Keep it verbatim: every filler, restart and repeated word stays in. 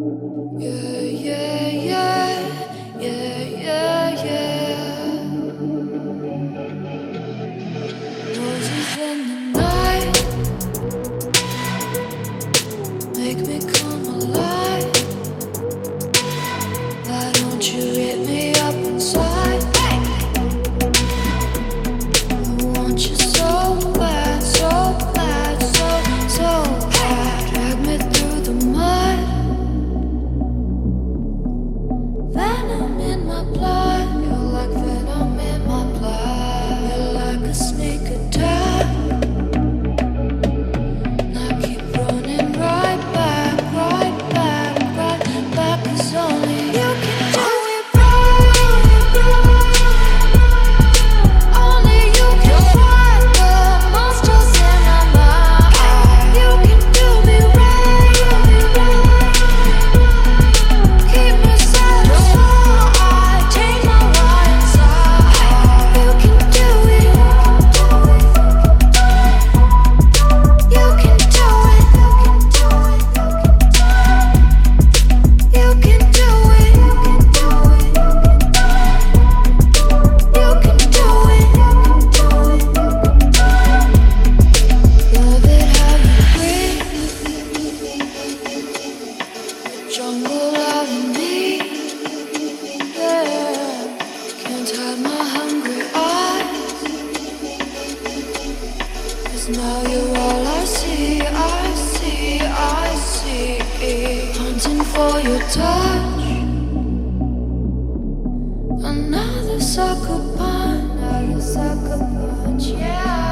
Yeah, yeah, yeah, yeah, yeah, yeah. Roses in the night make me come alive. Why don't you hit me up inside? I want you so bad, so bad, so, so bad. Drag me through the mud. Venom in my blood. You're like venom in my blood. You're like a sneak attack. And I keep running right back, right back, right back. 'Cause only you can do it right. Only you can fight the monsters in my mind. You can do me right. Keep me satisfied. Take my right inside. You can do it. You can do it. You can do it. You can do it. Love it how you breathe. Jungle out in me. Yeah. Can't hide my hungry eyes. 'Cause now you're all I see, I see, I see. Hunting for your touch. Another sucker punch, another sucker punch, yeah.